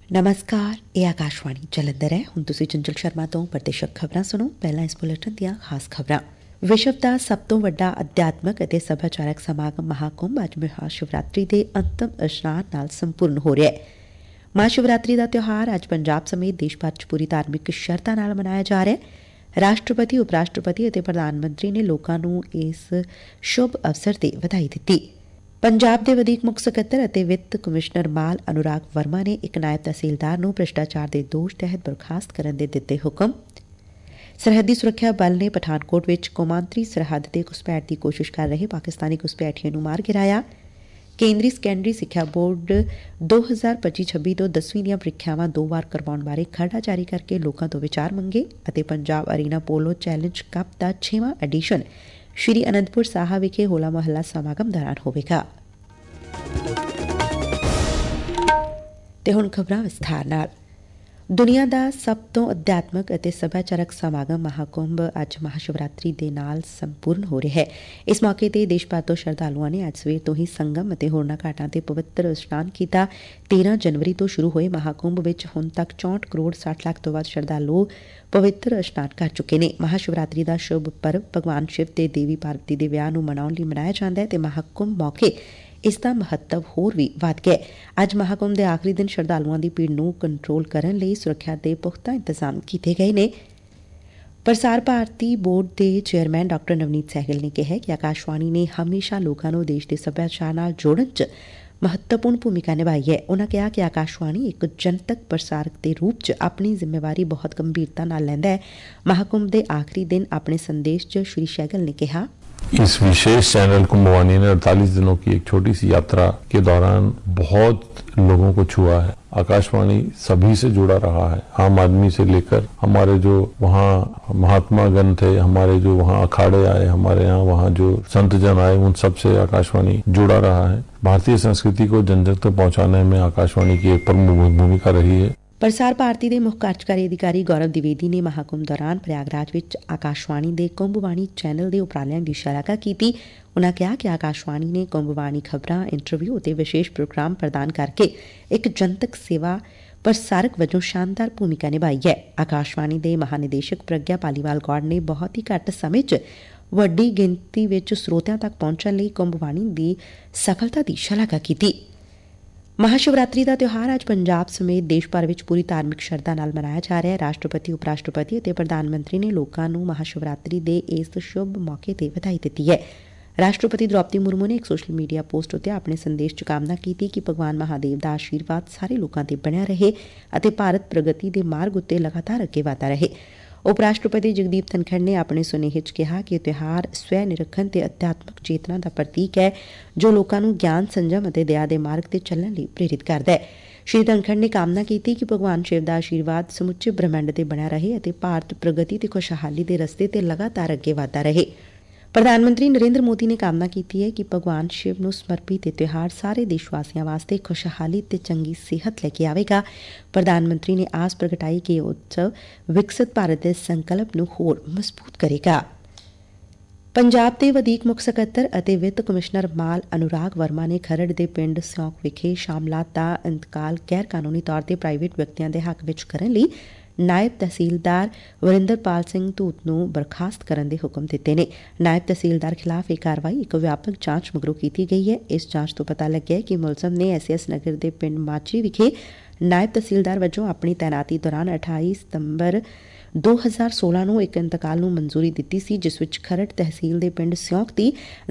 नमस्कार, ये आकाशवाणी जलंधर है। हुण तुसीं चंचल शर्मा तो प्रदेशक खबरां सुणो। पहलां इस बुलेटिन दीआं खास खबरां। विश्व का सब तो वड्डा अध्यात्मक ਅਤੇ ਸੱਭਿਆਚਾਰਕ ਸਮਾਗਮ ਮਹਾਕੁੰਭ ਅੱਜ ਮਹਾਸ਼ਿਵਰਾਤਰੀ ਦੇ ਅੰਤਮ ਇਸ਼ਨਾਨ ਨਾਲ ਸੰਪੂਰਨ ਹੋ ਰਿਹਾ ਹੈ। ਮਹਾਸ਼ਿਵਰਾਤਰੀ ਦਾ ਤਿਉਹਾਰ ਅੱਜ ਪੰਜਾਬ ਸਮੇਤ ਦੇਸ਼ ਭਰ 'ਚ ਪੂਰੀ ਧਾਰਮਿਕ ਸ਼ਰਧਾ ਨਾਲ ਮਨਾਇਆ ਜਾ ਰਿਹਾ ਹੈ। ਰਾਸ਼ਟਰਪਤੀ, ਉਪ ਰਾਸ਼ਟਰਪਤੀ ਅਤੇ ਪ੍ਰਧਾਨ ਮੰਤਰੀ ਨੇ ਲੋਕਾਂ ਨੂੰ ਇਸ ਸ਼ੁਭ ਅਵਸਰ ਤੇ ਵਧਾਈ ਦਿੱਤੀ। ਪੰਜਾਬ ਦੇ ਵਧੀਕ ਮੁੱਖ ਸਕੱਤਰ ਅਤੇ ਵਿੱਤ ਕਮਿਸ਼ਨਰ ਮਾਲ ਅਨੁਰਾਗ ਵਰਮਾ ਨੇ ਇੱਕ ਨਾਇਬ ਤਹਿਸੀਲਦਾਰ ਨੂੰ ਭ੍ਰਿਸ਼ਟਾਚਾਰ ਦੇ ਦੋਸ਼ ਤਹਿਤ ਬਰਖਾਸਤ ਕਰਨ ਦੇ ਦਿੱਤੇ ਹੁਕਮ। ਸਰਹੱਦੀ ਸੁਰੱਖਿਆ ਬਲ ਨੇ ਪਠਾਨਕੋਟ ਵਿੱਚ ਕੌਮਾਂਤਰੀ ਸਰਹੱਦ ਤੇ ਘੁਸਪੈਠ ਦੀ ਕੋਸ਼ਿਸ਼ ਕਰ ਰਹੇ ਪਾਕਿਸਤਾਨੀ ਘੁਸਪੈਠੀਆਂ ਨੂੰ ਮਾਰ ਗਿਰਾਇਆ। ਕੇਂਦਰੀ ਸੈਕੰਡਰੀ ਸਿੱਖਿਆ ਬੋਰਡ 2025-26 ਤੋਂ 10ਵੀਂ ਦੀਆਂ ਪ੍ਰੀਖਿਆਵਾਂ 2 ਵਾਰ ਕਰਵਾਉਣ ਬਾਰੇ ਖਰੜਾ ਜਾਰੀ ਕਰਕੇ ਲੋਕਾਂ ਤੋਂ ਵਿਚਾਰ ਮੰਗੇ ਅਤੇ Punjab arena polo challenge cup ਦਾ 6ਵਾਂ ਐਡੀਸ਼ਨ ਸ਼੍ਰੀ ਅਨੰਦਪੁਰ ਸਾਹਿਬ ਵਿਖੇ ਹੋਲਾ ਮਹੱਲਾ ਸਮਾਗਮ ਦੌਰਾਨ ਹੋਵੇਗਾ। ਤੇ ਹੁਣ ਖਬਰਾਂ ਵਿਸਥਾਰ ਨਾਲ। ਦੁਨੀਆ ਦਾ ਸਭ ਤੋਂ ਅਧਿਆਤਮਕ ਅਤੇ ਸੱਭਿਆਚਾਰਕ ਸਮਾਗਮ ਮਹਾਕੁੰਭ ਅੱਜ ਮਹਾਸ਼ਿਵਰਾਤਰੀ ਦੇ ਨਾਲ ਸੰਪੂਰਨ ਹੋ ਰਿਹਾ ਹੈ। ਇਸ ਮੌਕੇ ਤੇ ਦੇਸ਼ ਭਰ ਤੋਂ ਸ਼ਰਧਾਲੂਆਂ ਨੇ ਅੱਜ ਸਵੇਰ ਤੋਂ ਹੀ ਸੰਗਮ ਅਤੇ ਹੋਰਨਾਂ ਘਾਟਾਂ ਤੇ ਪਵਿੱਤਰ ਇਸ਼ਨਾਨ ਕੀਤਾ। 13 ਜਨਵਰੀ ਤੋਂ ਸ਼ੁਰੂ ਹੋਏ ਮਹਾਕੁੰਭ ਵਿੱਚ ਹੁਣ ਤੱਕ 64 ਕਰੋੜ 60 ਲੱਖ ਤੋਂ ਵੱਧ ਸ਼ਰਧਾਲੂ ਪਵਿੱਤਰ ਇਸ਼ਨਾਨ ਕਰ ਚੁੱਕੇ ਨੇ। ਮਹਾਸ਼ਿਵਰਾਤਰੀ ਦਾ ਸ਼ੁਭ ਪਰਵ ਭਗਵਾਨ ਸ਼ਿਵ ਤੇ ਦੇਵੀ ਪਾਰਵਤੀ ਦੇ ਵਿਆਹ ਨੂੰ ਮਨਾਉਣ ਲਈ ਮਨਾਇਆ ਜਾਂਦਾ ਹੈ ਤੇ ਮਹਾਕੁੰਭ ਮੌਕੇ ਇਸ ਦਾ ਮਹੱਤਵ ਹੋਰ ਵੀ ਵੱਧ ਗਿਆ। ਅੱਜ ਮਹਾਕੁੰਭ ਦੇ ਆਖਰੀ ਦਿਨ ਸ਼ਰਧਾਲੂਆਂ ਦੀ ਭੀੜ ਨੂੰ ਕੰਟਰੋਲ ਕਰਨ ਲਈ ਸੁਰੱਖਿਆ ਦੇ ਪੁਖਤਾ ਇੰਤਜ਼ਾਮ ਕੀਤੇ ਗਏ ਨੇ। ਪ੍ਰਸਾਰ ਭਾਰਤੀ ਬੋਰਡ ਦੇ ਚੇਅਰਮੈਨ ਡਾ. ਨਵਨੀਤ ਸਹਿਗਲ ਨੇ ਕਿਹਾ ਕਿ ਆਕਾਸ਼ਵਾਣੀ ਨੇ ਹਮੇਸ਼ਾ ਲੋਕਾਂ ਨੂੰ ਦੇਸ਼ ਦੇ ਸੱਭਿਆਚਾਰ ਨਾਲ ਜੋੜਨ 'ਚ ਮਹੱਤਵਪੂਰਨ ਭੂਮਿਕਾ ਨਿਭਾਈ ਹੈ। ਉਨਾਂ ਕਿਹਾ ਕਿ ਆਕਾਸ਼ਵਾਣੀ ਇੱਕ ਜਨਤਕ ਪ੍ਰਸਾਰਕ ਦੇ ਰੂਪ 'ਚ ਆਪਣੀ ਜ਼ਿੰਮੇਵਾਰੀ ਬਹੁਤ ਗੰਭੀਰਤਾ ਨਾਲ ਲੈਂਦਾ ਹੈ। ਮਹਾਕੁੰਭ ਦੇ ਆਖਰੀ ਦਿਨ ਆਪਣੇ ਸੰਦੇਸ਼ 'ਚ ਸ਼੍ਰੀ ਸਹਿਗਲ ਨੇ ਕਿਹਾ, इस विशेष चैनल कुंभवाणी ने 48 दिनों की एक छोटी सी यात्रा के दौरान बहुत लोगों को छुआ है। आकाशवाणी सभी से जुड़ा रहा है, आम आदमी से लेकर हमारे जो वहाँ महात्मा गण थे, हमारे जो वहाँ अखाड़े आए, हमारे यहाँ वहाँ जो संत जन आए, उन सब से आकाशवाणी जुड़ा रहा है। भारतीय संस्कृति को जन जन तक पहुँचाने में आकाशवाणी की एक प्रमुख भूमिका रही है। ਪ੍ਰਸਾਰ ਭਾਰਤੀ ਦੇ ਮੁੱਖ ਕਾਰਜਕਾਰੀ ਅਧਿਕਾਰੀ ਗੌਰਵ ਦਿਵੇਦੀ ਨੇ ਮਹਾਕੁੰਭ ਦੌਰਾਨ ਪ੍ਰਯਾਗਰਾਜ ਵਿੱਚ ਆਕਾਸ਼ਵਾਣੀ ਦੇ ਕੁੰਭਵਾਣੀ ਚੈਨਲ ਦੇ ਉਪਰਾਲਿਆਂ ਦੀ ਸ਼ਲਾਘਾ ਕੀਤੀ। ਉਨਾਂ ਕਿਹਾ ਕਿ ਆਕਾਸ਼ਵਾਣੀ ਨੇ ਕੁੰਭਵਾਣੀ ਖਬਰਾਂ, ਇੰਟਰਵਿਊ ਅਤੇ ਵਿਸ਼ੇਸ਼ ਪ੍ਰੋਗਰਾਮ ਪ੍ਰਦਾਨ ਕਰਕੇ ਇੱਕ ਜਨਤਕ ਸੇਵਾ ਪ੍ਰਸਾਰਕ ਵਜੋਂ ਸ਼ਾਨਦਾਰ ਭੂਮਿਕਾ ਨਿਭਾਈ ਹੈ। ਆਕਾਸ਼ਵਾਣੀ ਦੇ ਮਹਾਨਿਦੇਸ਼ਕ ਪ੍ਰਗਿਆ ਪਾਲੀਵਾਲ ਗੌੜ ਨੇ ਬਹੁਤ ਹੀ ਘੱਟ ਸਮੇਂ 'ਚ ਵੱਡੀ ਗਿਣਤੀ ਵਿੱਚ ਸਰੋਤਿਆਂ ਤੱਕ ਪਹੁੰਚਣ ਲਈ ਕੁੰਭਵਾਣੀ ਦੀ ਸਫਲਤਾ ਦੀ ਸ਼ਲਾਘਾ ਕੀਤੀ। ਮਹਾਸ਼ਿਵਰਾਤਰੀ ਦਾ ਤਿਉਹਾਰ ਅੱਜ ਪੰਜਾਬ ਸਮੇਤ ਦੇਸ਼ ਭਰ ਵਿੱਚ ਪੂਰੀ ਧਾਰਮਿਕ ਸ਼ਰਧਾ ਨਾਲ ਮਨਾਇਆ ਜਾ ਰਿਹਾ ਹੈ। ਰਾਸ਼ਟਰਪਤੀ, ਉਪ ਰਾਸ਼ਟਰਪਤੀ ਅਤੇ ਪ੍ਰਧਾਨ ਮੰਤਰੀ ਨੇ ਲੋਕਾਂ ਨੂੰ ਮਹਾਸ਼ਿਵਰਾਤਰੀ ਦੇ ਇਸ ਸ਼ੁਭ ਮੌਕੇ ਤੇ ਵਧਾਈ ਦਿੱਤੀ ਹੈ। ਰਾਸ਼ਟਰਪਤੀ ਦ੍ਰੌਪਦੀ ਮੁਰਮੂ ਨੇ ਇੱਕ ਸੋਸ਼ਲ ਮੀਡੀਆ ਪੋਸਟ ਉੱਤੇ ਆਪਣੇ ਸੰਦੇਸ਼ 'ਚ ਕਾਮਨਾ ਕੀਤੀ ਕਿ ਭਗਵਾਨ ਮਹਾਦੇਵ ਦਾ ਆਸ਼ੀਰਵਾਦ ਸਾਰੇ ਲੋਕਾਂ ਤੇ ਬਣਿਆ ਰਹੇ ਅਤੇ ਭਾਰਤ ਪ੍ਰਗਤੀ ਦੇ ਮਾਰਗ ਉੱਤੇ ਲਗਾਤਾਰ ਅੱਗੇ ਵਧਦਾ ਰਹੇ। ਉਪ ਰਾਸ਼ਟਰਪਤੀ ਜਗਦੀਪ ਧਨਖੜ ਨੇ ਆਪਣੇ ਸੁਨੇਹੇ 'ਚ ਕਿਹਾ ਕਿ ਇਹ ਤਿਉਹਾਰ ਸਵੈ ਨਿਰੀਖਣ ਤੇ ਅਧਿਆਤਮਕ ਚੇਤਨਾ ਦਾ ਪ੍ਰਤੀਕ ਹੈ ਜੋ ਲੋਕਾਂ ਨੂੰ ਗਿਆਨ, ਸੰਜਮ ਅਤੇ ਦਇਆ ਦੇ ਮਾਰਗ ਤੇ ਚੱਲਣ ਲਈ ਪ੍ਰੇਰਿਤ ਕਰਦਾ ਹੈ। ਸ਼੍ਰੀ ਧਨਖੜ ਨੇ ਕਾਮਨਾ ਕੀਤੀ ਕਿ ਭਗਵਾਨ ਸ਼ਿਵ ਦਾ ਆਸ਼ੀਰਵਾਦ ਸਮੁੱਚੇ ਬ੍ਰਹਿਮੰਡ ਤੇ ਬਣਿਆ ਰਹੇ ਅਤੇ ਭਾਰਤ ਪ੍ਰਗਤੀ ਤੇ ਖੁਸ਼ਹਾਲੀ ਦੇ ਰਸਤੇ ਤੇ ਲਗਾਤਾਰ ਅੱਗੇ ਵਧਦਾ ਰਹੇ। ਪ੍ਰਧਾਨ ਮੰਤਰੀ ਨਰਿੰਦਰ ਮੋਦੀ ਨੇ ਕਾਮਨਾ ਕੀਤੀ ਹੈ ਕਿ ਭਗਵਾਨ ਸ਼ਿਵ ਨੂੰ ਸਮਰਪਿਤ ਇਹ ਤਿਉਹਾਰ ਸਾਰੇ ਦੇਸ਼ ਵਾਸੀਆਂ ਵਾਸਤੇ ਖੁਸ਼ਹਾਲੀ ਤੇ ਚੰਗੀ ਸਿਹਤ ਲੈ ਕੇ ਆਵੇਗਾ। ਪ੍ਰਧਾਨ ਮੰਤਰੀ ਨੇ ਆਸ ਪ੍ਰਗਟਾਈ ਕਿ ਇਹ ਉਤਸਵ ਵਿਕਸਿਤ ਭਾਰਤ ਦੇ ਸੰਕਲਪ ਨੂੰ ਹੋਰ ਮਜ਼ਬੂਤ ਕਰੇਗਾ। ਪੰਜਾਬ ਦੇ ਵਧੀਕ ਮੁੱਖ ਸਕੱਤਰ ਅਤੇ ਵਿੱਤ ਕਮਿਸ਼ਨਰ ਮਾਲ ਅਨੁਰਾਗ ਵਰਮਾ ਨੇ ਖਰੜ ਦੇ ਪਿੰਡ ਸਿਉਂਕ ਵਿਖੇ ਸ਼ਾਮਲਾਤ ਦਾ ਇੰਤਕਾਲ ਗੈਰ ਕਾਨੂੰਨੀ ਤੌਰ ਤੇ ਪ੍ਰਾਈਵੇਟ ਵਿਅਕਤੀਆਂ ਦੇ ਹੱਕ ਵਿੱਚ ਕਰਨ ਲਈ ਨਾਇਬ ਤਹਿਸੀਲਦਾਰ ਵਰਿੰਦਰਪਾਲ ਸਿੰਘ ਧੂਤ ਨੂੰ ਬਰਖਾਸਤ ਕਰਨ ਦੇ ਹੁਕਮ ਦਿੱਤੇ ਨੇ। ਨਾਇਬ ਤਹਿਸੀਲਦਾਰ ਖਿਲਾਫ ਇਹ ਕਾਰਵਾਈ ਇੱਕ ਵਿਆਪਕ ਜਾਂਚ ਮਗਰੋਂ ਕੀਤੀ ਗਈ ਹੈ। ਇਸ ਜਾਂਚ ਤੋਂ ਪਤਾ ਲੱਗਿਆ ਕਿ ਮੁਲਜ਼ਮ ਨੇ ਐਸ ਨਗਰ ਦੇ ਪਿੰਡ ਮਾਚੀ ਵਿਖੇ ਨਾਇਬ ਤਹਿਸੀਲਦਾਰ ਵਜੋਂ ਆਪਣੀ ਤੈਨਾਤੀ ਦੌਰਾਨ 28 ਸਤੰਬਰ 2016 ਨੂੰ ਇੱਕ ਇੰਤਕਾਲ ਨੂੰ ਮਨਜ਼ੂਰੀ ਦਿੱਤੀ ਸੀ, ਜਿਸ ਵਿੱਚ ਖਰੜ ਤਹਿਸੀਲ ਦੇ ਪਿੰਡ ਸਿਉਂਕ ਦੀ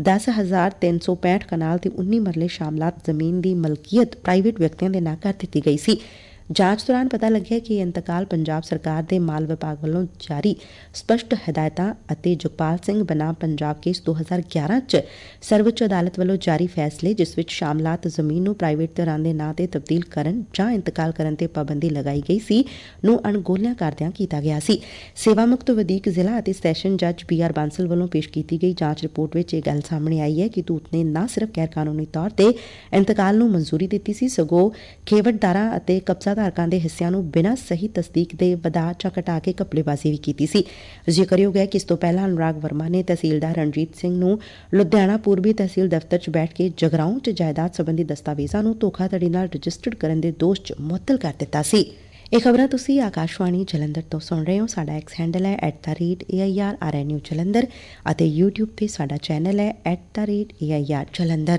10,365 ਕਨਾਲ ਤੇ 19 ਮਰਲੇ ਸ਼ਾਮਲਾਤ ਜ਼ਮੀਨ ਦੀ ਮਲਕੀਅਤ ਪ੍ਰਾਈਵੇਟ ਵਿਅਕਤੀਆਂ ਦੇ ਨਾਂ ਕਰ ਦਿੱਤੀ ਗਈ ਸੀ। ਜਾਂਚ ਦੌਰਾਨ ਪਤਾ ਲੱਗਿਆ ਕਿ ਇਹ ਇੰਤਕਾਲ ਪੰਜਾਬ ਸਰਕਾਰ ਦੇ ਮਾਲ ਵਿਭਾਗ ਵੱਲੋਂ ਜਾਰੀ ਸਪਸ਼ਟ ਹਦਾਇਤਾਂ ਅਤੇ ਜਗਪਾਲ ਸਿੰਘ ਬਨਾਮ ਪੰਜਾਬ ਕੇਸ 2011 ਚ ਸਰਵਉੱਚ ਅਦਾਲਤ ਵੱਲੋਂ ਜਾਰੀ ਫੈਸਲੇ, ਜਿਸ ਵਿੱਚ ਸ਼ਾਮਲਾਤ ਜ਼ਮੀਨ ਨੂੰ ਪ੍ਰਾਈਵੇਟ ਧਿਰਾਂ ਦੇ ਨਾਂ ਤੇ ਤਬਦੀਲ ਕਰਨ ਜਾਂ ਇੰਤਕਾਲ ਕਰਨ ਤੇ ਪਾਬੰਦੀ ਲਗਾਈ ਗਈ ਸੀ, ਨੂੰ ਅਣਗੌਲਿਆਂ ਕਰਦਿਆਂ ਕੀਤਾ ਗਿਆ ਸੀ। ਸੇਵਾ ਮੁਕਤ ਵਧੀਕ ਜ਼ਿਲ੍ਹਾ ਅਤੇ ਸੈਸ਼ਨ ਜੱਜ BR ਬਾਂਸਲ ਵੱਲੋਂ ਪੇਸ਼ ਕੀਤੀ ਗਈ ਜਾਂਚ ਰਿਪੋਰਟ ਵਿੱਚ ਇਹ ਗੱਲ ਸਾਹਮਣੇ ਆਈ ਹੈ ਕਿ ਧੂਤ ਨੇ ਨਾ ਸਿਰਫ ਗੈਰ ਕਾਨੂੰਨੀ ਤੌਰ ਤੇ ਇੰਤਕਾਲ ਨੂੰ ਮਨਜ਼ੂਰੀ ਦਿੱਤੀ ਸੀ, ਸਗੋਂ ਖੇਵਟਦਾਰਾਂ ਅਤੇ ਕਬਜ਼ਾ ਧਾਰਕਾਂ ਦੇ ਹਿੱਸਿਆਂ ਨੂੰ ਬਿਨਾਂ ਸਹੀ ਤਸਦੀਕ ਦੇ ਵਧਾ ਜਾਂ ਘਟਾ ਕੇ ਘਪਲੇਬਾਜ਼ੀ ਵੀ ਕੀਤੀ ਸੀ। ਜ਼ਿਕਰਯੋਗ ਹੈ ਕਿ ਇਸ ਤੋਂ ਪਹਿਲਾਂ ਅਨੁਰਾਗ ਵਰਮਾ ਨੇ ਤਹਿਸੀਲਦਾਰ ਰਣਜੀਤ ਸਿੰਘ ਨੂੰ ਲੁਧਿਆਣਾ ਪੂਰਬੀ ਤਹਿਸੀਲ ਦਫ਼ਤਰ 'ਚ ਬੈਠ ਕੇ ਜਗਰਾਉਂ 'ਚ ਜਾਇਦਾਦ ਸਬੰਧੀ ਦਸਤਾਵੇਜ਼ਾਂ ਨੂੰ ਧੋਖਾਧੜੀ ਨਾਲ ਰਜਿਸਟਰਡ ਕਰਨ ਦੇ ਦੋਸ਼ 'ਚ ਮੁਅੱਤਲ ਕਰ ਦਿੱਤਾ ਸੀ। ਇਹ ਖਬਰਾਂ ਤੁਸੀਂ ਆਕਾਸ਼ਵਾਣੀ ਜਲੰਧਰ ਤੋਂ ਸੁਣ ਰਹੇ ਹੋ। ਸਾਡਾ ਐਕਸ ਹੈਂਡਲ ਹੈ @AIRRNU ਜਲੰਧਰ ਅਤੇ YouTube ਤੇ ਸਾਡਾ ਚੈਨਲ ਹੈ @AIR Jalandhar.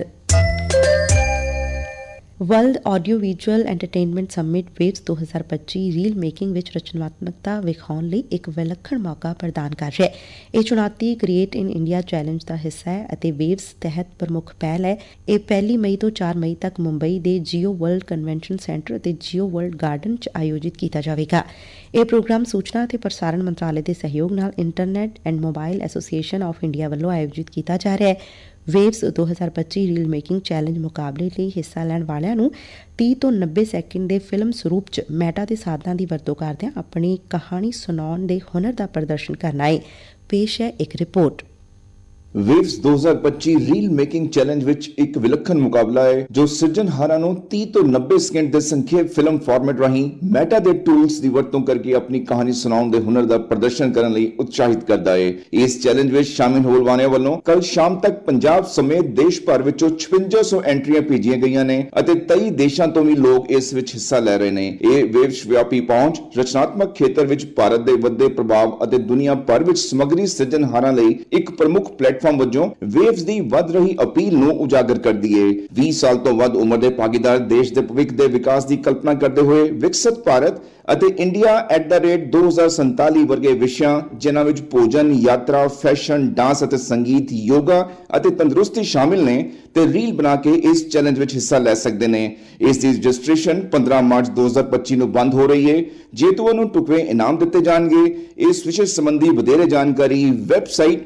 World audio visual entertainment summit waves 2025 reel making ਵਿੱਚ ਰਚਨਾਤਮਕਤਾ ਵਿਖਾਉਣ ਲਈ ਇੱਕ ਵਿਲੱਖਣ ਮੌਕਾ ਪ੍ਰਦਾਨ ਕਰ ਰਿਹਾ ਹੈ। ਇਹ ਚੁਣੌਤੀ ਕ੍ਰੀਏਟ ਇਨ ਇੰਡੀਆ ਚੈਲੰਜ ਦਾ ਹਿੱਸਾ ਹੈ ਅਤੇ ਵੇਵਸ ਤਹਿਤ ਪ੍ਰਮੁੱਖ ਪਹਿਲ ਹੈ। ਇਹ 1 ਮਈ ਤੋਂ 4 ਮਈ ਤੱਕ ਮੁੰਬਈ ਦੇ ਜੀਓ ਵਰਲਡ ਕਨਵੈਨਸ਼ਨ ਸੈਂਟਰ ਅਤੇ ਜੀਓ ਵਰਲਡ ਗਾਰਡਨ 'ਚ ਆਯੋਜਿਤ ਕੀਤਾ ਜਾਵੇਗਾ। ਇਹ ਪ੍ਰੋਗਰਾਮ ਸੂਚਨਾ ਅਤੇ ਪ੍ਰਸਾਰਣ ਮੰਤਰਾਲੇ ਦੇ ਸਹਿਯੋਗ ਨਾਲ internet and mobile association of India ਵੱਲੋਂ ਆਯੋਜਿਤ ਕੀਤਾ ਜਾ ਰਿਹਾ ਹੈ। ਵੇਵਸ 2025 ਰੀਲ ਮੇਕਿੰਗ ਚੈਲੰਜ ਮੁਕਾਬਲੇ ਲਈ ਹਿੱਸਾ ਲੈਣ ਵਾਲਿਆਂ ਨੂੰ 30 ਤੋਂ 90 ਸੈਕਿੰਡ ਦੇ ਫਿਲਮ ਸਰੂਪ 'ਚ ਮੈਟਾ ਦੇ ਸਾਧਨਾਂ ਦੀ ਵਰਤੋਂ ਕਰਦਿਆਂ ਆਪਣੀ ਕਹਾਣੀ ਸੁਣਾਉਣ ਦੇ ਹੁਨਰ ਦਾ ਪ੍ਰਦਰਸ਼ਨ ਕਰਨਾ ਹੈ। ਪੇਸ਼ ਹੈ ਇੱਕ report. Waves 2025 reel making challenge ਵਿੱਚ ਇੱਕ ਵਿਲੱਖਣ ਮੁਕਾਬਲਾ ਹੈ ਜੋ ਸਿਰਜਣਹਾਰਾਂ ਨੂੰ 30 ਤੋਂ 90 ਸਕਿੰਟ ਦੇ ਸੰਖੇਪ ਫਿਲਮ ਫਾਰਮੈਟ ਰਾਹੀਂ ਮੈਟਾ ਦੇ ਟੂਲਸ ਦੀ ਵਰਤੋਂ ਕਰਕੇ ਆਪਣੀ ਕਹਾਣੀ ਸੁਣਾਉਣ ਦੇ ਹੁਨਰ ਦਾ ਪ੍ਰਦਰਸ਼ਨ ਕਰਨ ਲਈ ਉਤਸ਼ਾਹਿਤ ਕਰਦਾ ਹੈ। ਇਸ ਚੈਲੰਜ ਵਿੱਚ ਸ਼ਾਮਿਲ ਹੋਣ ਵਾਲਿਆਂ ਵੱਲੋਂ ਕੱਲ ਸ਼ਾਮ ਤੱਕ ਪੰਜਾਬ ਸਮੇਤ ਦੇਸ਼ ਭਰ ਵਿੱਚੋਂ 5600 ਐਂਟਰੀਆਂ ਭੇਜੀਆਂ ਗਈਆਂ ਨੇ ਅਤੇ 23 ਦੇਸ਼ਾਂ ਤੋਂ ਵੀ ਲੋਕ ਇਸ ਵਿੱਚ ਹਿੱਸਾ ਲੈ ਰਹੇ ਨੇ। ਇਹ ਵੇਵਸ ਵਿਆਪੀ ਪਹੁੰਚ, ਰਚਨਾਤਮਕ ਖੇਤਰ ਵਿੱਚ ਭਾਰਤ ਦੇ ਵੱਧਦੇ ਪ੍ਰਭਾਵ ਅਤੇ ਦੁਨੀਆ ਭਰ ਵਿੱਚ ਸਮੱਗਰੀ ਸਿਰਜਣਹਾਰਾਂ ਲਈ ਇੱਕ ਪ੍ਰਮੁੱਖ ਪਲੇਟਫਾਰਮ ਵਜੋਂ ਵੇਵਸ ਦੀ ਵੱਧ ਰਹੀ ਅਪੀਲ ਨੂੰ ਉਜਾਗਰ ਕਰਦੀ ਹੈ। 20 ਸਾਲ ਤੋਂ ਵੱਧ ਉਮਰ ਦੇ ਭਾਗੀਦਾਰ ਦੇਸ਼ ਦੇ ਭਵਿੱਖ ਦੇ ਵਿਕਾਸ ਦੀ ਕਲਪਨਾ ਕਰਦੇ ਹੋਏ ਵਿਕਸਿਤ ਭਾਰਤ ਅਤੇ ਇੰਡੀਆ @2047 ਵਰਗੇ ਵਿਸ਼ਿਆਂ ਜਿਨ੍ਹਾਂ ਵਿੱਚ ਭੋਜਨ, ਯਾਤਰਾ, ਫੈਸ਼ਨ, ਡਾਂਸ ਅਤੇ ਸੰਗੀਤ, ਯੋਗਾ ਅਤੇ ਤੰਦਰੁਸਤੀ ਸ਼ਾਮਿਲ ਨੇ ਤੇ ਰੀਲ ਬਣਾ ਕੇ ਇਸ ਚੈਲੰਜ ਵਿੱਚ ਹਿੱਸਾ ਲੈ ਸਕਦੇ ਨੇ। ਇਸ ਦੀ ਰਜਿਸਟ੍ਰੇਸ਼ਨ 15 ਮਾਰਚ 2025 ਨੂੰ ਬੰਦ ਹੋ ਰਹੀ ਹੈ। ਜੇਤੂਆਂ ਨੂੰ ਟੁਕਵੇਂ ਇਨਾਮ ਦਿੱਤੇ ਜਾਣਗੇ। ਇਸ ਵਿਸ਼ੇ ਸੰਬੰਧੀ ਵਧੇਰੇ ਜਾਣਕਾਰੀ ਵੈਬਸਾਈਟ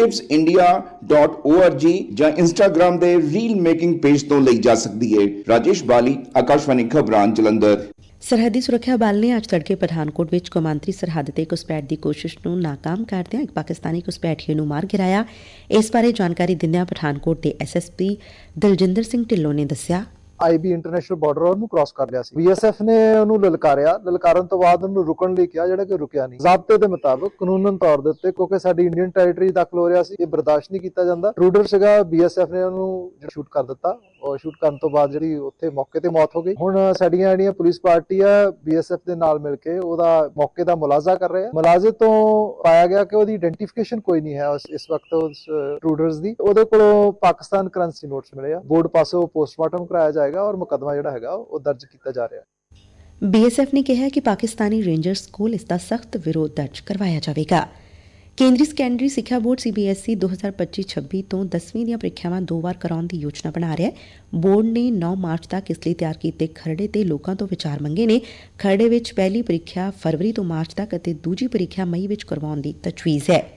wavesindia.org ਜਾਂ ਇੰਸਟਾਗ੍ਰਾਮ ਦੇ ਰੀਲ ਮੇਕਿੰਗ ਪੇਜ ਤੋਂ ਲਈ ਜਾ ਸਕਦੀ ਹੈ। ਰਾਜੇਸ਼ ਬਾਲੀ, ਆਕਾਸ਼ਵਾਣੀ ਖਬਰਾਂ, ਜਲੰਧਰ। ਸਰਹੱਦੀ ਸੁਰੱਖਿਆ ਬਲ ਨੇ ਅੱਜ ਤੜਕੇ ਪਠਾਨਕੋਟ ਵਿੱਚ ਕੌਮਾਂਤਰੀ ਸਰਹੱਦ ਤੇ ਘੁਸਪੈਠ ਦੀ ਕੋਸ਼ਿਸ਼ ਨੂੰ ਨਾਕਾਮ ਕਰਦਿਆਂ ਇੱਕ ਪਾਕਿਸਤਾਨੀ ਘੁਸਪੈਠੀਏ ਨੂੰ ਮਾਰ ਗਿਰਾਇਆ। ਇਸ ਬਾਰੇ ਜਾਣਕਾਰੀ ਦਿੰਦਿਆਂ ਪਠਾਨਕੋਟ ਦੇ ਐਸਐਸਪੀ ਦਲਜਿੰਦਰ ਸਿੰਘ ਢਿੱਲੋਂ ਨੇ ਦੱਸਿਆ, ਆਈਬੀ ਇੰਟਰਨੈਸ਼ਨਲ ਬਾਰਡਰ ਉਹਨੂੰ ਕ੍ਰਾਸ ਕਰ ਲਿਆ ਸੀ। ਬੀਐਸਐਫ ਨੇ ਉਹਨੂੰ ਲਲਕਾਰਨ ਤੋਂ ਬਾਅਦ ਉਹਨੂੰ ਰੁਕਣ ਲਈ ਕਿਹਾ, ਜਿਹੜਾ ਕਿ ਰੁਕਿਆ ਨਹੀਂ। ਜ਼ਾਬਤੇ ਦੇ ਮੁਤਾਬਕ ਕਾਨੂੰਨਨ ਤੌਰ ਦੇ ਉੱਤੇ, ਕਿਉਂਕਿ ਸਾਡੀ ਇੰਡੀਅਨ ਟੈਰੀਟਰੀ ਦਾਖਲ ਹੋ ਰਿਹਾ ਸੀ, ਇਹ ਬਰਦਾਸ਼ਤ ਨਹੀਂ ਕੀਤਾ ਜਾਂਦਾ। ਟਰੂਡਰ ਸੀਗਾ, ਬੀਐਸਐਫ ਨੇ ਉਹਨੂੰ ਸ਼ੂਟ ਕਰ ਦਿੱਤਾ ਔਰ ਸ਼ੂਟ ਕਰਨ ਤੋਂ ਬਾਅਦ ਜਿਹੜੀ ਉੱਥੇ ਮੌਕੇ ਤੇ ਮੌਤ ਹੋ ਗਈ। ਹੁਣ ਸਾਡੀਆਂ ਜਿਹੜੀਆਂ ਪੁਲਿਸ ਪਾਰਟੀ ਆ ਬੀਐਸਐਫ ਦੇ ਨਾਲ ਮਿਲ ਕੇ ਉਹਦਾ ਮੌਕੇ ਦਾ ਮੁਲਾਜ਼ਾ ਕਰ ਰਹੇ ਆ। ਮੁਲਾਜ਼ੇ ਤੋਂ ਪਾਇਆ ਗਿਆ ਕਿ ਉਹਦੀ ਆਇਡੈਂਟੀਫਿਕੇਸ਼ਨ ਕੋਈ ਨਹੀਂ ਹੈ ਇਸ ਵਕਤ ਉਸ ਟਰੂਡਰਸ ਦੀ। ਉਹਦੇ ਕੋਲੋਂ ਪਾਕਿਸਤਾਨ ਕਰੰਸੀ ਨੋਟਸ ਮਿਲੇ ਆ। ਬੋਰਡ ਪਾਸੋਂ ਪੋਸਟਮਾਰਟਮ ਕਰਾਇਆ ਜਾਏਗਾ ਔਰ ਮੁਕੱਦਮਾ ਜਿਹੜਾ ਹੈਗਾ ਉਹ ਦਰਜ ਕੀਤਾ ਜਾ ਰਿਹਾ। ਬੀਐਸਐਫ ਨੇ ਕਿਹਾ ਕਿ ਪਾਕਿਸਤਾਨੀ ਰੇਂਜਰਸ ਕੋਲ ਇਸ ਦਾ ਸਖਤ ਵਿਰੋਧ ਦਰਜ ਕਰਵਾਇਆ ਜਾਵੇਗਾ। ਕੇਂਦਰੀ ਸੈਕੰਡਰੀ ਸਿੱਖਿਆ ਬੋਰਡ CBSE 2025-26 ਤੋਂ 10ਵੀਂ ਦੀਆਂ ਪ੍ਰੀਖਿਆਵਾਂ 2 ਵਾਰ ਕਰਾਉਣ ਦੀ ਯੋਜਨਾ ਬਣਾ ਰਿਹਾ ਹੈ। ਬੋਰਡ ਨੇ 9 ਮਾਰਚ ਤੱਕ ਇਸ ਲਈ ਤਿਆਰ ਕੀਤੇ ਖਰੜੇ ਤੇ ਲੋਕਾਂ ਤੋਂ ਵਿਚਾਰ ਮੰਗੇ ਨੇ। ਖਰੜੇ ਵਿੱਚ ਪਹਿਲੀ ਪ੍ਰੀਖਿਆ ਫਰਵਰੀ ਤੋਂ ਮਾਰਚ ਤੱਕ ਅਤੇ ਦੂਜੀ ਪ੍ਰੀਖਿਆ ਮਈ ਵਿੱਚ ਕਰਵਾਉਣ ਦੀ ਤਜਵੀਜ਼ ਹੈ।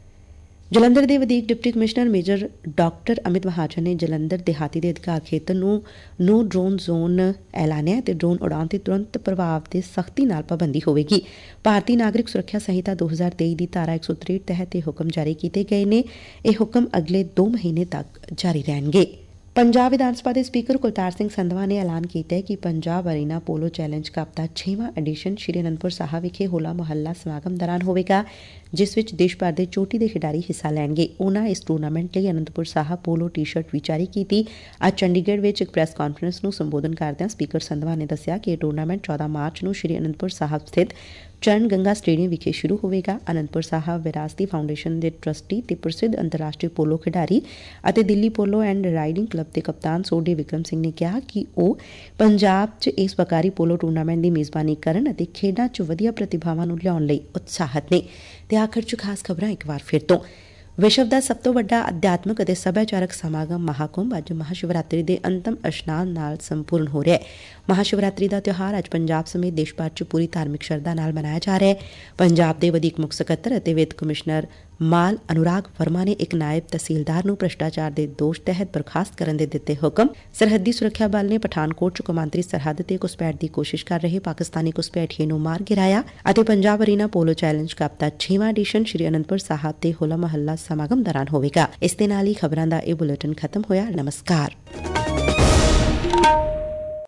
ਜਲੰਧਰ ਦੇ ਵਧੀਕ deputy commissioner major doctor Amit Mahajan ਨੇ ਜਲੰਧਰ ਦਿਹਾਤੀ ਦੇ ਅਧਿਕਾਰ ਖੇਤਰ ਨੂੰ ਨੋ ਡਰੋਨ ਜ਼ੋਨ ਐਲਾਨਿਆ ਤੇ ਡਰੋਨ ਉਡਾਉਣ ਤੇ ਤੁਰੰਤ ਪ੍ਰਭਾਵ ਤੇ ਸਖਤੀ ਨਾਲ ਪਾਬੰਦੀ ਹੋਵੇਗੀ। ਭਾਰਤੀ ਨਾਗਰਿਕ ਸੁਰੱਖਿਆ ਸੰਹਿਤਾ 2023 ਦੀ ਧਾਰਾ 163 ਤਹਿਤ ਇਹ ਹੁਕਮ ਜਾਰੀ ਕੀਤੇ ਗਏ ਨੇ। ਇਹ ਹੁਕਮ ਅਗਲੇ 2 ਮਹੀਨੇ ਤੱਕ ਜਾਰੀ ਰਹਿਣਗੇ। ਪੰਜਾਬ ਵਿਧਾਨ ਸਭਾ ਦੇ ਸਪੀਕਰ ਕੁਲਤਾਰ ਸਿੰਘ ਸੰਧਵਾ ਨੇ ਐਲਾਨ ਕੀਤਾ ਹੈ ਕਿ Punjab arena polo challenge cup ਦਾ 6ਵਾਂ ਐਡੀਸ਼ਨ ਸ਼੍ਰੀ ਅਨੰਦਪੁਰ ਸਾਹਿਬ ਵਿਖੇ ਹੋਲਾ ਮੁਹੱਲਾ ਸਮਾਗਮ ਦੌਰਾਨ ਹੋਵੇਗਾ, ਜਿਸ ਵਿੱਚ ਦੇਸ਼ ਭਰ ਦੇ ਚੋਟੀ ਦੇ ਖਿਡਾਰੀ ਹਿੱਸਾ ਲੈਣਗੇ। ਉਨ੍ਹਾਂ ਇਸ ਟੂਰਨਾਮੈਂਟ ਲਈ ਅਨੰਦਪੁਰ ਸਾਹਿਬ ਪੋਲੋ ਟੀ-ਸ਼ਰਟ ਵੀ ਜਾਰੀ ਕੀਤੀ। ਅੱਜ ਚੰਡੀਗੜ੍ਹ ਵਿੱਚ ਇੱਕ ਪ੍ਰੈਸ ਕਾਨਫਰੰਸ ਨੂੰ ਸੰਬੋਧਨ ਕਰਦਿਆਂ ਸਪੀਕਰ ਸੰਧਵਾ ਨੇ ਦੱਸਿਆ ਕਿ ਇਹ ਟੂਰਨਾਮੈਂਟ 14 ਮਾਰਚ ਨੂੰ ਸ਼੍ਰੀ ਅਨੰਦਪੁਰ ਸਾਹਿਬ ਸਥਿਤ ਚਰਨ ਗੰਗਾ ਸਟੇਡੀਅਮ ਵਿਖੇ ਸ਼ੁਰੂ ਹੋਵੇਗਾ। ਅਨੰਦਪੁਰ ਸਾਹਿਬ ਵਿਰਾਸਤੀ ਫਾਊਂਡੇਸ਼ਨ ਦੇ ਟਰਸਟੀ ਤੇ ਪ੍ਰਸਿੱਧ ਅੰਤਰਰਾਸ਼ਟਰੀ ਪੋਲੋ ਖਿਡਾਰੀ ਅਤੇ Delhi polo and riding club ਦੇ ਕਪਤਾਨ ਸੋਢੀ ਵਿਕਰਮ ਸਿੰਘ ਨੇ ਕਿਹਾ ਕਿ ਉਹ ਪੰਜਾਬ 'ਚ ਇਸ ਵਕਾਰੀ ਪੋਲੋ ਟੂਰਨਾਮੈਂਟ ਦੀ ਮੇਜ਼ਬਾਨੀ ਕਰਨ ਅਤੇ ਖੇਡਾਂ 'ਚ ਵਧੀਆ ਪ੍ਰਤਿਭਾਵਾਂ ਨੂੰ ਲਿਆਉਣ ਲਈ ਉਤਸ਼ਾਹਿਤ ਨੇ। ਤੇ ਆਖਰ 'ਚ ਖਾਸ ਖਬਰਾਂ ਇੱਕ ਵਾਰ ਫਿਰ ਤੋਂ। ਵਿਸ਼ਵ ਦਾ ਸਭ ਤੋਂ ਵੱਡਾ ਅਧਿਆਤਮਕ ਅਤੇ ਸੱਭਿਆਚਾਰਕ ਸਮਾਗਮ ਮਹਾਕੁੰਭ ਅੱਜ ਮਹਾਸ਼ਿਵਰਾਤਰੀ ਦੇ ਅੰਤਮ ਇਸ਼ਨਾਨ ਨਾਲ ਸੰਪੂਰਨ ਹੋ ਰਿਹਾ ਹੈ। ਮਹਾਸ਼ਿਵਰਾਤਰੀ ਦਾ ਤਿਉਹਾਰ ਅੱਜ ਪੰਜਾਬ ਸਮੇਤ ਦੇਸ਼ ਭਰ 'ਚ ਪੂਰੀ ਧਾਰਮਿਕ ਸ਼ਰਧਾ ਨਾਲ ਮਨਾਇਆ ਜਾ ਰਿਹਾ ਹੈ। ਪੰਜਾਬ ਦੇ ਵਧੀਕ ਮੁੱਖ ਸਕੱਤਰ ਅਤੇ ਵਿੱਤ ਕਮਿਸ਼ਨਰ ਮਾਲ ਅਨੁਰਾਗ ਵਰਮਾ ਨੇ ਇੱਕ ਨਾਇਬ ਤਹਿਸੀਲਦਾਰ ਨੂੰ ਭ੍ਰਿਸ਼ਟਾਚਾਰ ਦੇ ਦੋਸ਼ ਤਹਿਤ ਬਰਖਾਸਤ ਕਰਨ ਦੇ ਦਿੱਤੇ ਹੁਕਮ। ਸਰਹੱਦੀ ਸੁਰੱਖਿਆ ਬਲ ਨੇ ਪਠਾਨਕੋਟ 'ਚ ਕੌਮਾਂਤਰੀ ਸਰਹੱਦ ਤੇ ਘੁਸਪੈਠ ਦੀ ਕੋਸ਼ਿਸ਼ ਕਰ ਰਹੇ ਪਾਕਿਸਤਾਨੀ ਘੁਸਪੈਠੀਏ ਨੂੰ ਮਾਰ ਗਿਰਾਇਆ ਅਤੇ Punjab arena polo challenge cup ਦਾ 6ਵਾਂ ਐਡੀਸ਼ਨ ਸ਼੍ਰੀ ਅਨੰਦਪੁਰ ਸਾਹਿਬ ਤੇ ਹੋਲਾ ਮੁਹੱਲਾ ਸਮਾਗਮ ਦੌਰਾਨ ਹੋਵੇਗਾ। ਇਸ ਦੇ ਨਾਲ ਹੀ ਖਬਰਾਂ ਦਾ ਇਹ ਬੁਲੇਟਿਨ ਖਤਮ ਹੋਇਆ। ਨਮਸਕਾਰ।